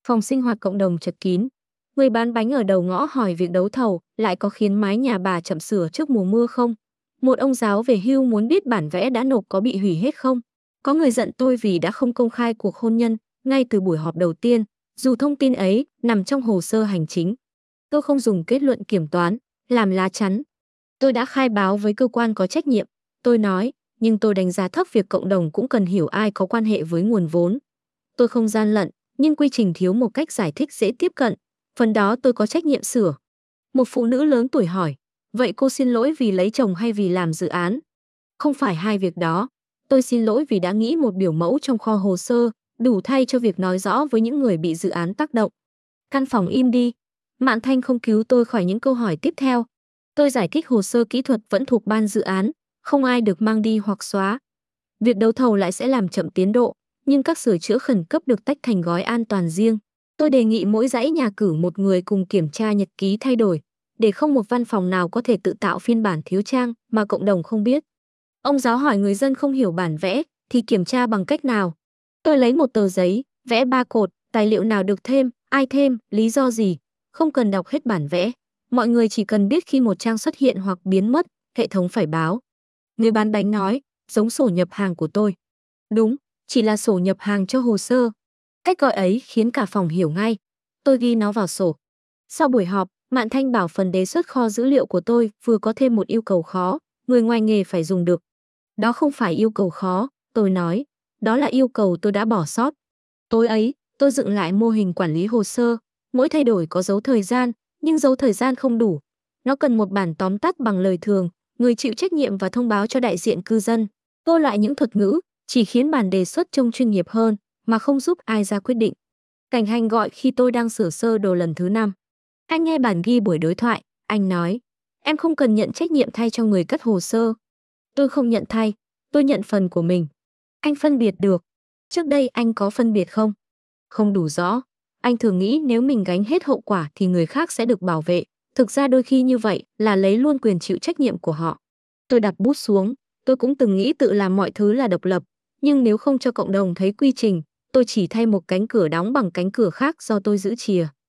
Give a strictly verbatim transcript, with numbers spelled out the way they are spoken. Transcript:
Phòng sinh hoạt cộng đồng chật kín. Người bán bánh ở đầu ngõ hỏi việc đấu thầu lại có khiến mái nhà bà chậm sửa trước mùa mưa không? Một ông giáo về hưu muốn biết bản vẽ đã nộp có bị hủy hết không? Có người giận tôi vì đã không công khai cuộc hôn nhân ngay từ buổi họp đầu tiên, dù thông tin ấy nằm trong hồ sơ hành chính. Tôi không dùng kết luận kiểm toán, làm lá chắn. Tôi đã khai báo với cơ quan có trách nhiệm. Tôi nói, nhưng tôi đánh giá thấp việc cộng đồng cũng cần hiểu ai có quan hệ với nguồn vốn. Tôi không gian lận, nhưng quy trình thiếu một cách giải thích dễ tiếp cận. Phần đó tôi có trách nhiệm sửa. Một phụ nữ lớn tuổi hỏi, vậy cô xin lỗi vì lấy chồng hay vì làm dự án? Không phải hai việc đó. Tôi xin lỗi vì đã nghĩ một biểu mẫu trong kho hồ sơ, đủ thay cho việc nói rõ với những người bị dự án tác động. Căn phòng im đi. Mạn Thanh không cứu tôi khỏi những câu hỏi tiếp theo. Tôi giải thích hồ sơ kỹ thuật vẫn thuộc ban dự án, không ai được mang đi hoặc xóa. Việc đấu thầu lại sẽ làm chậm tiến độ, nhưng các sửa chữa khẩn cấp được tách thành gói an toàn riêng. Tôi đề nghị mỗi dãy nhà cử một người cùng kiểm tra nhật ký thay đổi, để không một văn phòng nào có thể tự tạo phiên bản thiếu trang mà cộng đồng không biết. Ông giáo hỏi người dân không hiểu bản vẽ thì kiểm tra bằng cách nào. Tôi lấy một tờ giấy, vẽ ba cột, tài liệu nào được thêm, ai thêm, lý do gì. Không cần đọc hết bản vẽ. Mọi người chỉ cần biết khi một trang xuất hiện hoặc biến mất, hệ thống phải báo. Người bán bánh nói, giống sổ nhập hàng của tôi. Đúng, chỉ là sổ nhập hàng cho hồ sơ. Cách gọi ấy khiến cả phòng hiểu ngay. Tôi ghi nó vào sổ. Sau buổi họp, Mạn Thanh bảo phần đề xuất kho dữ liệu của tôi vừa có thêm một yêu cầu khó, người ngoài nghề phải dùng được. Đó không phải yêu cầu khó, tôi nói. Đó là yêu cầu tôi đã bỏ sót. Tối ấy, tôi dựng lại mô hình quản lý hồ sơ. Mỗi thay đổi có dấu thời gian, nhưng dấu thời gian không đủ. Nó cần một bản tóm tắt bằng lời thường, người chịu trách nhiệm và thông báo cho đại diện cư dân. Tô lại những thuật ngữ, chỉ khiến bản đề xuất trông chuyên nghiệp hơn, mà không giúp ai ra quyết định. Cảnh Hành gọi khi tôi đang sửa sơ đồ lần thứ năm. Anh nghe bản ghi buổi đối thoại, anh nói, em không cần nhận trách nhiệm thay cho người cất hồ sơ. Tôi không nhận thay, tôi nhận phần của mình. Anh phân biệt được. Trước đây anh có phân biệt không? Không đủ rõ. Anh thường nghĩ nếu mình gánh hết hậu quả thì người khác sẽ được bảo vệ. Thực ra đôi khi như vậy là lấy luôn quyền chịu trách nhiệm của họ. Tôi đặt bút xuống. Tôi cũng từng nghĩ tự làm mọi thứ là độc lập. Nhưng nếu không cho cộng đồng thấy quy trình, tôi chỉ thay một cánh cửa đóng bằng cánh cửa khác do tôi giữ chìa.